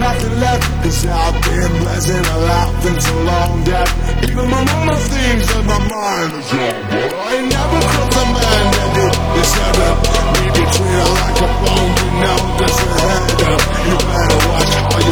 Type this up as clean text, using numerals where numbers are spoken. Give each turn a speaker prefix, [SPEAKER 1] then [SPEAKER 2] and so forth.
[SPEAKER 1] nothing left, 'cause I've been blessed and alive and so long that even my mama thinks that my mind is young. But I ain't never crossed a man that did this ever. Me between like a bone, you know, that's a header. You better watch how you